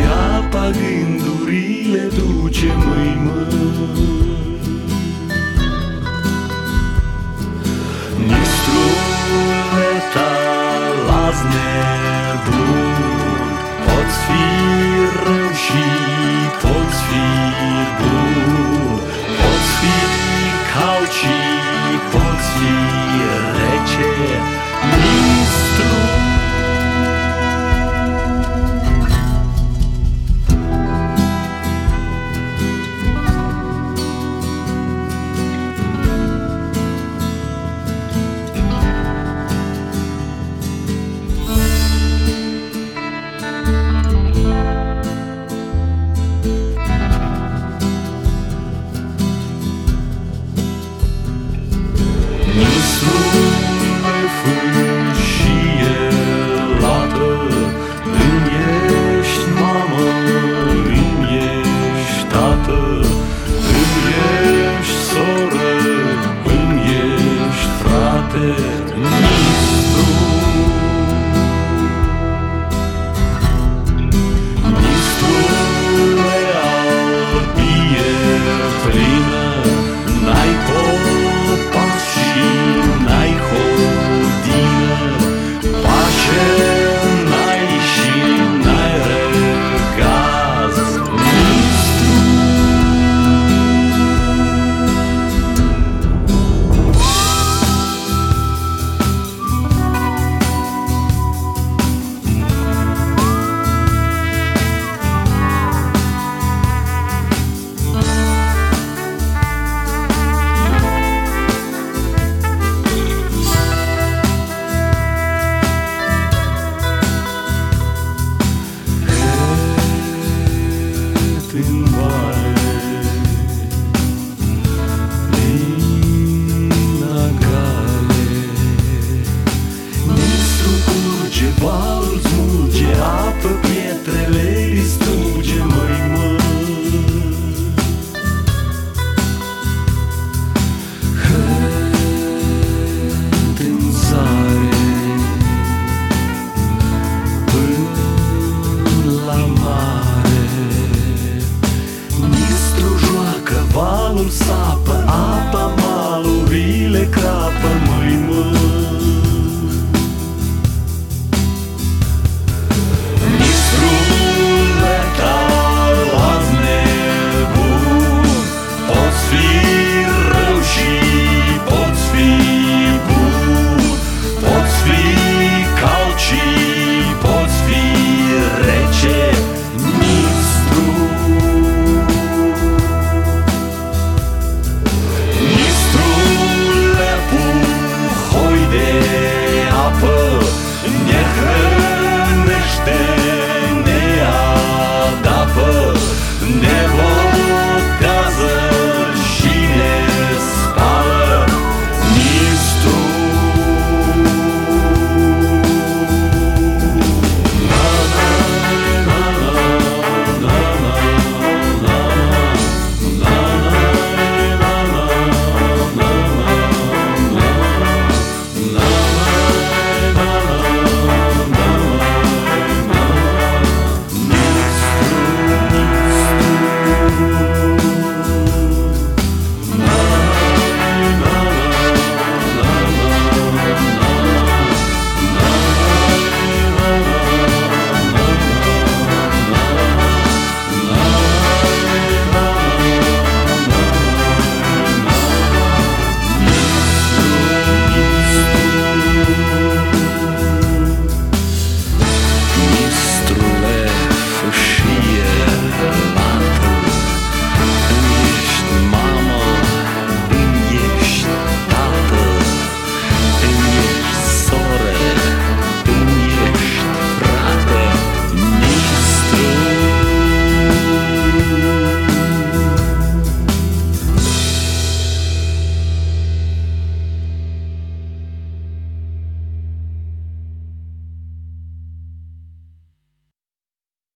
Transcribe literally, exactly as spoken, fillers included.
apa gândurile duce, măi, măi. Nistrule talas nebun, poți fi rău și poți fi bun, poți fi cald și poți fi rece, nistru. Nistrule fâșie lată, îmi ești mamă, îmi ești tată, îmi ești soră, îmi ești frate, nistru. Nistrule albie plină, n-ai popas și n-ai hodină, pace n-ai și n-ai răgaz, nistru. În vale, prin agale, nistru curge, valul smulge, apă pietrele distruge, măi, măi. Hânt în zare, până la mare, valul sap